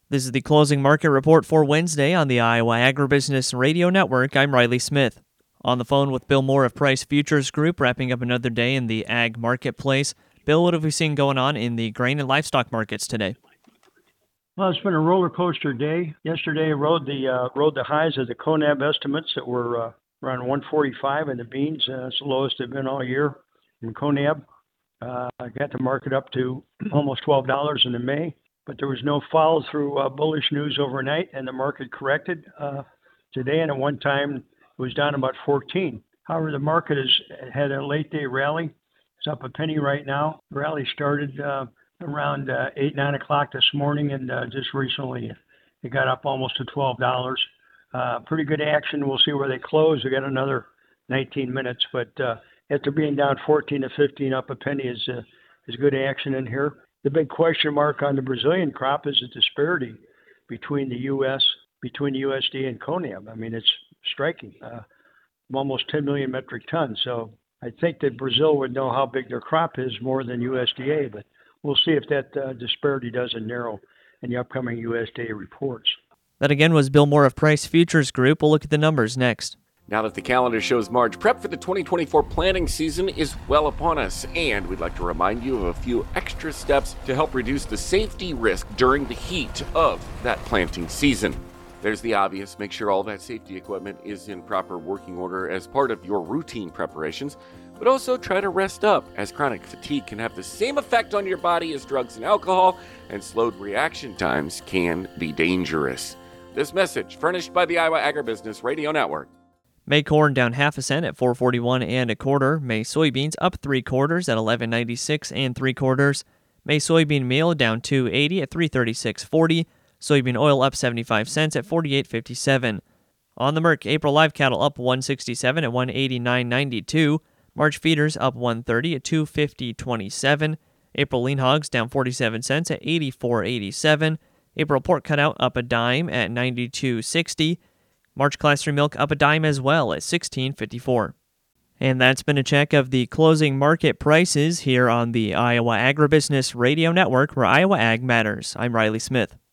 This is the closing market report for Wednesday on the Iowa Agribusiness Radio Network. I'm Riley Smith. On the phone with Bill Moore of Price Futures Group, wrapping up another day in the ag marketplace. Bill, what have we seen going on in the grain and livestock markets today? Well, it's been a roller coaster day. Yesterday, rode the highs of the CONAB estimates that were around 145, and the beans, it's the lowest they've been all year in CONAB. I got the market up to almost $12 in May, but there was no follow through bullish news overnight, and the market corrected today. And at one time, it was down about 14. However, the market has had a late day rally. It's up a penny right now. The rally started around 8, 9 o'clock this morning, and just recently it got up almost to $12. Pretty good action. We'll see where they close. We got another 19 minutes, but after being down 14 to 15, up a penny is good action in here. The big question mark on the Brazilian crop is the disparity between the USDA and CONAB. I mean, it's striking. Almost 10 million metric tons. So I think that Brazil would know how big their crop is more than USDA, but we'll see if that disparity doesn't narrow in the upcoming USDA reports. That again was Bill Moore of Price Futures Group. We'll look at the numbers next. Now that the calendar shows March, prep for the 2024 planting season is well upon us, and we'd like to remind you of a few extra steps to help reduce the safety risk during the heat of that planting season. There's the obvious: make sure all that safety equipment is in proper working order as part of your routine preparations, but also try to rest up, as chronic fatigue can have the same effect on your body as drugs and alcohol, and slowed reaction times can be dangerous. This message furnished by the Iowa Agribusiness Radio Network. May corn down half a cent at $4.41 1/4. May soybeans up 3/4 at $11.96 3/4. May soybean meal down $2.80 at $336.40. Soybean oil up 75 cents at $48.57. On the Merc, April live cattle up 167 at $189.92. March feeders up 130 at $250.27. April lean hogs down 47 cents at $84.87. April pork cutout up a dime at $92.60. March Class 3 milk up a dime as well at $16.54. And that's been a check of the closing market prices here on the Iowa Agribusiness Radio Network, where Iowa Ag matters. I'm Riley Smith.